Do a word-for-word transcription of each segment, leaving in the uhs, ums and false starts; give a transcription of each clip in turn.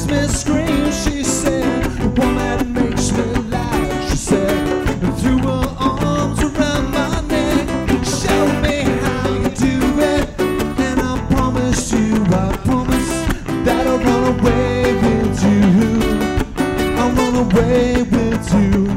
me scream. She said, the one that makes me laugh. She said, and threw her arms around my neck. Show me how you do it, and I promise you, I promise that I'll run away with you. I'll run away with you.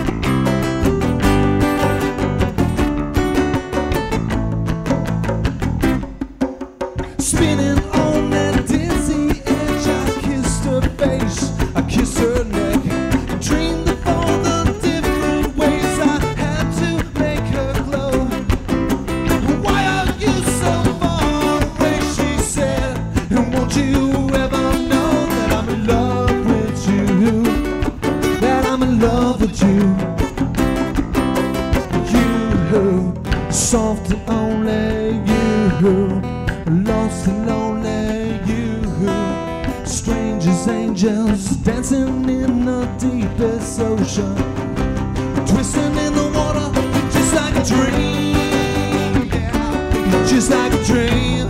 Spinning on that dizzy edge, I kissed her face, I kissed her neck, dreamed of all the different ways I had to make her glow. Why are you so far away, she said, and won't you ever know that I'm in love with you, that I'm in love with you. You, soft and only you, lost and lonely you, strangers, angels, dancing in the deepest ocean, twisting in the water, just like a dream, yeah, just like a dream.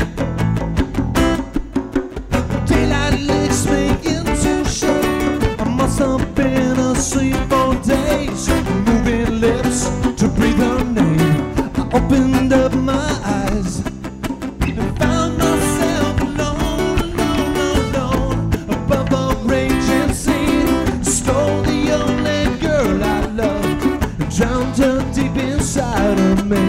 Daylight licks me into shape, I must have been asleep for days, moving lips to breathe her name. I opened up my eyes, found myself alone, alone, alone, above the raging sea. Stole the only girl I loved, drowned her deep inside of me.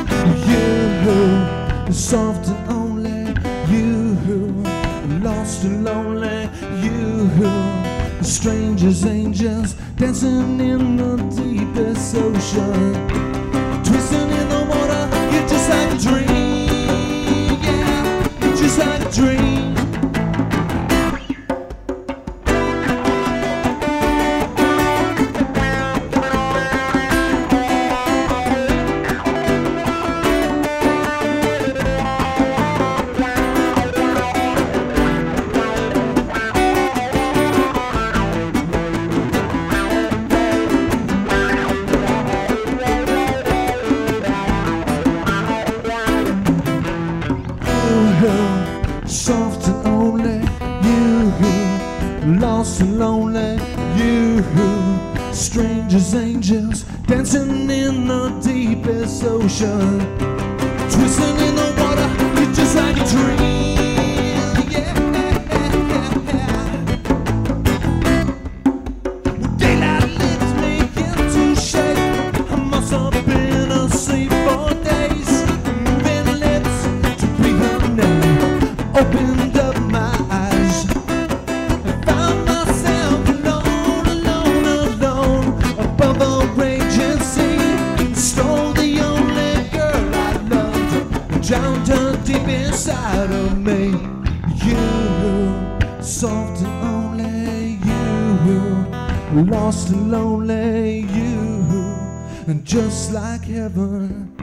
You, soft and only you, lost and lonely you, strangers, angels, dancing in the deepest ocean, twisting in the water, you're just like a dream, just like a dream. Soft and only you, lost and lonely you, strangers, angels, dancing in the deepest ocean, twisting in the water, you're just like a dream, yeah, yeah, yeah. Daylight lifts me into shape, I must have been asleep for days, moving lips to breathe her name. Opened up my eyes, and found myself alone, alone, alone, above the raging sea. Stole the only girl I loved, and drowned her deep inside of me. You, soft and only you, lost and lonely you, and just like heaven.